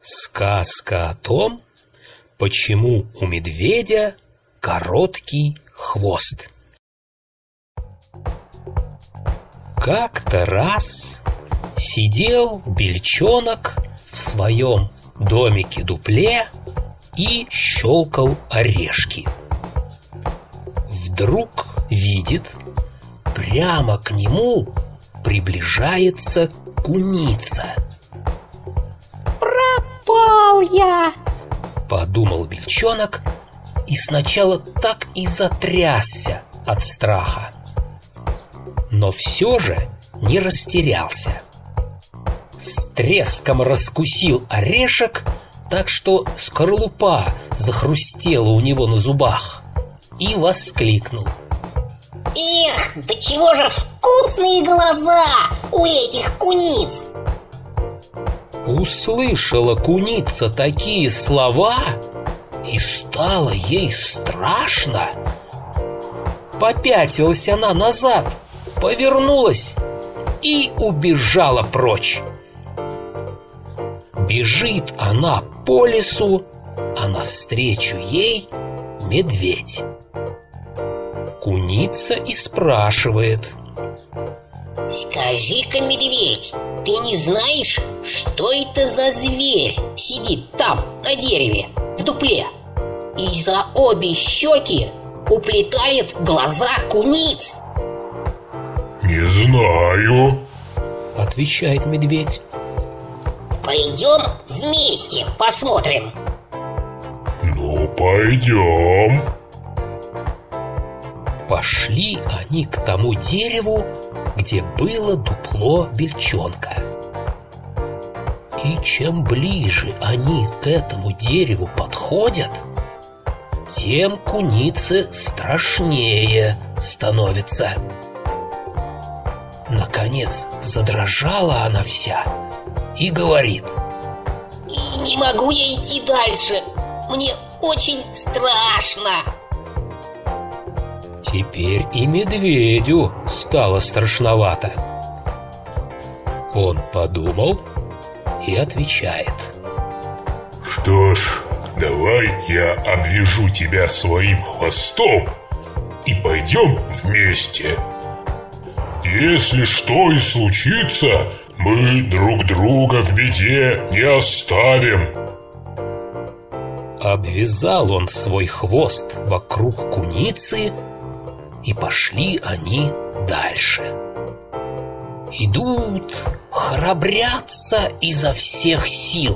Сказка о том, почему у медведя короткий хвост. Как-то раз сидел бельчонок в своем домике-дупле и щелкал орешки. Вдруг видит, прямо к нему приближается куница. «Пропал я!» — подумал бельчонок и сначала так и затрясся от страха. Но все же не растерялся. С треском раскусил орешек, так что скорлупа захрустела у него на зубах, и воскликнул: «Эх, да чего же вкусные глаза у этих куниц!» Услышала куница такие слова, и стало ей страшно. Попятилась она назад, повернулась и убежала прочь. Бежит она по лесу, а навстречу ей медведь. Куница и спрашивает: «Скажи-ка, медведь, ты не знаешь, что это за зверь сидит там, на дереве, в дупле, и за обе щеки уплетает глаза куниц?» «Не знаю», — отвечает медведь. «Пойдем вместе посмотрим». «Ну, пойдем». Пошли они к тому дереву, где было дупло бельчонка. И чем ближе они к этому дереву подходят, тем кунице страшнее становится. Наконец задрожала она вся и говорит: «Не могу я идти дальше, мне очень страшно». Теперь и медведю стало страшновато. Он подумал и отвечает: «Что ж, давай я обвяжу тебя своим хвостом и пойдем вместе. Если что и случится, мы друг друга в беде не оставим». Обвязал он свой хвост вокруг куницы, и пошли они дальше. Идут, храбрятся изо всех сил.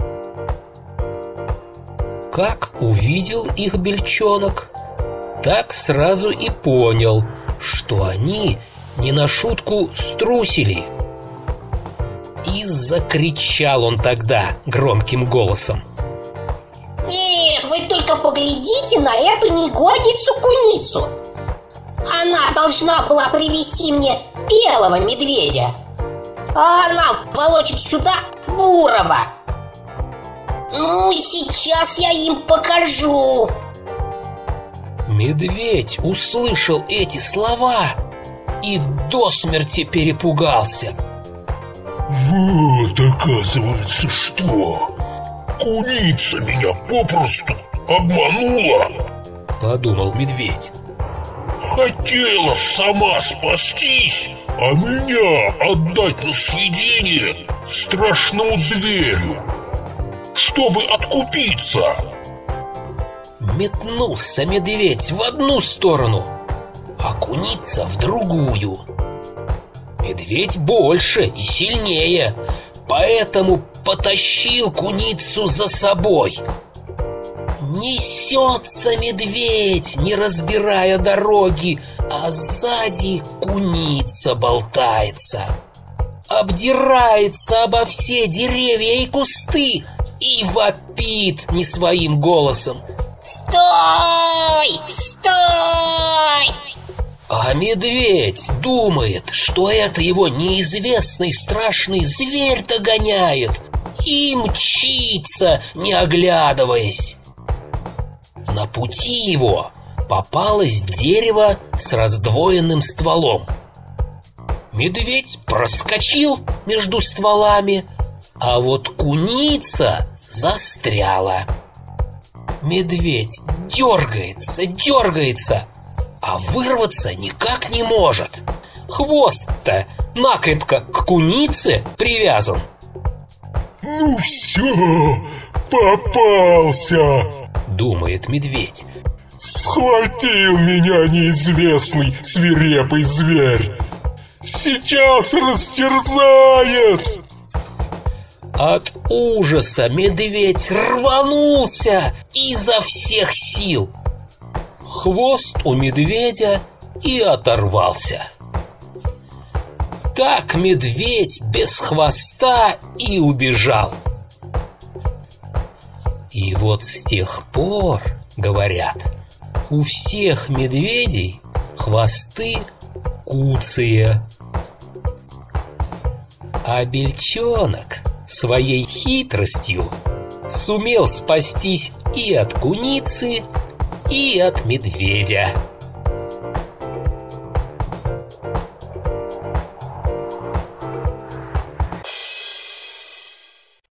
Как увидел их бельчонок, так сразу и понял, что они не на шутку струсили. И закричал он тогда громким голосом: «Нет, вы только поглядите на эту негодницу-куницу! Она должна была привести мне белого медведя, а она волочит сюда бурого. Ну, сейчас я им покажу». Медведь услышал эти слова и до смерти перепугался. «Вот, оказывается, что? Куница меня попросту обманула», — подумал медведь. «Хотела сама спастись, а меня отдать на съедение страшному зверю, чтобы откупиться». Метнулся медведь в одну сторону, а куница в другую. Медведь больше и сильнее, поэтому потащил куницу за собой. Несется медведь, не разбирая дороги, а сзади куница болтается. Обдирается обо все деревья и кусты и вопит не своим голосом: «Стой! Стой!» А медведь думает, что это его неизвестный страшный зверь догоняет, и мчится, не оглядываясь. На пути его попалось дерево с раздвоенным стволом. Медведь проскочил между стволами, а вот куница застряла. Медведь дергается, а вырваться никак не может. Хвост-то накрепко к кунице привязан. «Ну все, попался!» — думает медведь. «Схватил меня неизвестный свирепый зверь! Сейчас растерзает!» От ужаса медведь рванулся изо всех сил. Хвост у медведя и оторвался. Так медведь без хвоста и убежал. И вот с тех пор, говорят, у всех медведей хвосты куцые. А бельчонок своей хитростью сумел спастись и от куницы, и от медведя.